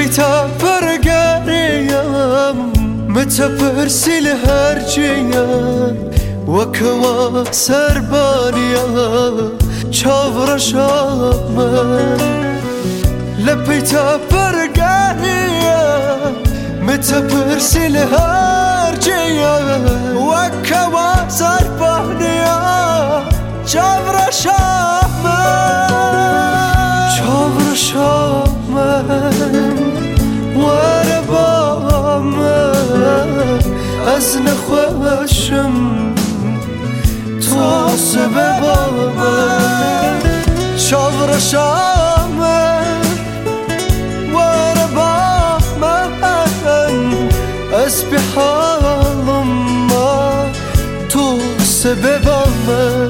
لبيتا برقاريام متى برسل هرجيا وكوا سربانيا چاور شامه لبيتا برقاريا متى برسل هرجيا وكوا سربانيا چاور شامه چاور شامه از نخوشم تو سببامه چاور شامه وارا با من از بحالم ما تو سببامه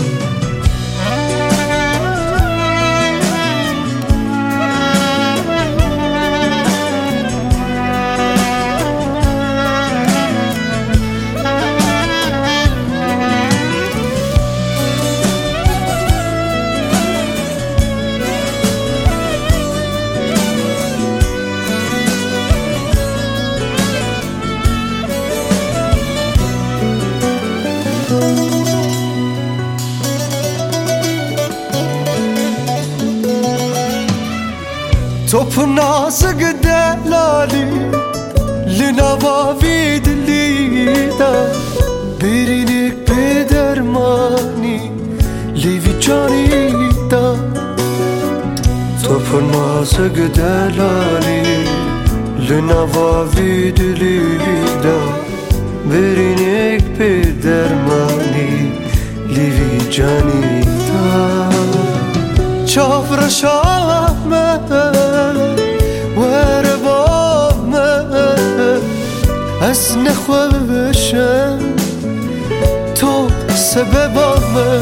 توپ نازک دلالی لنواوی دلیدا برینک به درمانی لیوی جانی دا توپ نازک دلالی لنواوی دلیدا برینک به درمانی لیوی جانی دا چاور شامه وربامه از نخوشم تو سببامه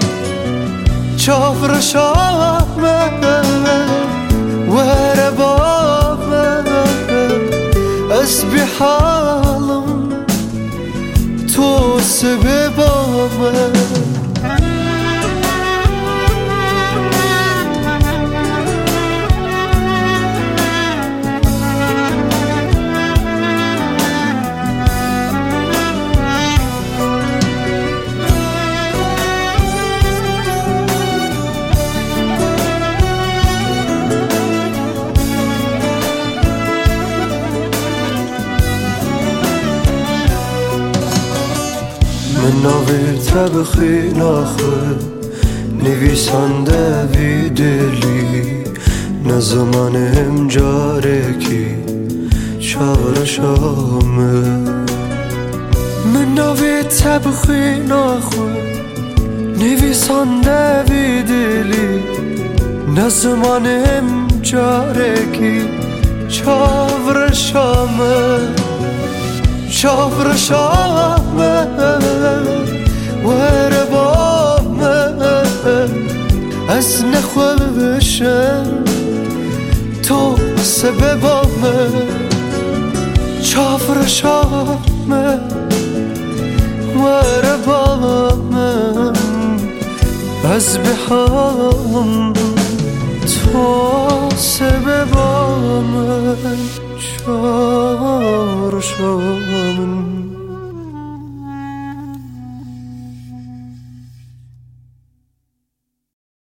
چاور شامه وربامه از بحالم تو سببامه من ناوی تبخی ناخه نویسنده وی دلی نزمانم جاره کی چاور شامه من ناوی تبخی ناخه نویسنده وی دلی نزمانم جاره کی چاور شامه چاور شامه وربامه از نخوشم تو سببامه چاور شامه وربامه از بحالم تو سببامه چاور شامه